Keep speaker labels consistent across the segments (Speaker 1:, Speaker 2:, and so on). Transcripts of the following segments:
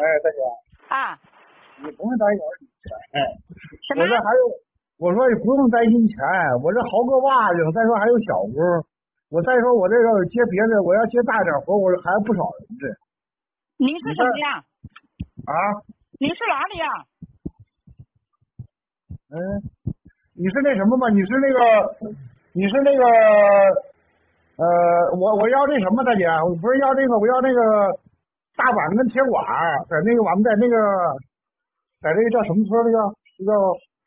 Speaker 1: 大姐，
Speaker 2: 啊，
Speaker 1: 你不用担心钱。
Speaker 2: 什么
Speaker 1: 我这还有，我说不用担心钱，我这豪个袜子，再说还有小工，我再说我这个接别的，我要接大点活，我还不少人这。
Speaker 2: 您是什么呀？
Speaker 1: 啊？
Speaker 2: 您是哪里呀？
Speaker 1: 你是那什么吗？你是那个，我要这什么，大姐，我不是要这个，我要那个大板跟铁管，在那个我们在那个，在这个叫什么村儿？这叫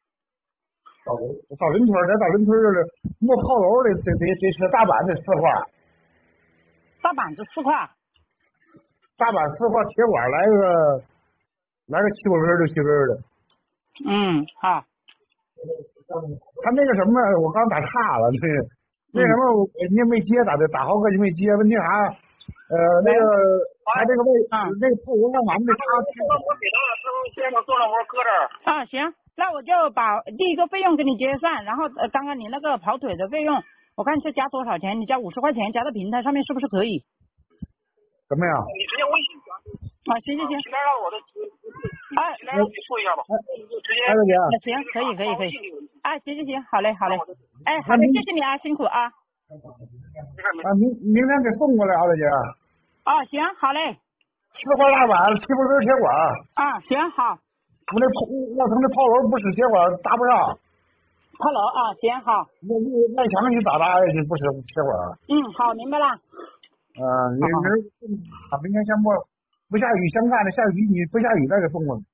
Speaker 1: 枣林村，在枣林村就是摸炮楼的，得是大板得4块，
Speaker 2: 大板子4块。
Speaker 1: 大板4块，铁管来个7、8根就7根的。
Speaker 2: 嗯，好。
Speaker 1: 他那个什么，我刚打岔了，那什么，你也没接打豪哥你没接，问题啥？那个他这个那个炮楼干嘛呢？
Speaker 3: 我给他了，师傅先把做了活搁这儿。
Speaker 2: 啊，行，那我就把第一个费用给你结算，然后刚刚你那个跑腿的费用，我看是加多少钱？你加50块钱，加到平台上面是不是可以？
Speaker 1: 怎么样？
Speaker 3: 你直接微信加。
Speaker 2: 啊，行。
Speaker 3: 平台上我的来让你说一下吧。直接。
Speaker 2: 行，可以。啊，行，好嘞。哎，好嘞，谢谢你啊，辛苦啊。
Speaker 1: 明天给送过来啊，大姐。
Speaker 2: 哦，行，好嘞。
Speaker 1: 4块大板，7、8根铁管。
Speaker 2: 啊，行好。
Speaker 1: 我那要成那炮楼不使铁管搭不上。
Speaker 2: 炮楼啊，行好。
Speaker 1: 外墙你咋搭下去不使铁管？
Speaker 2: 好，明白了。
Speaker 1: 明天先不下雨先干了，下雨你不下雨再给送过来。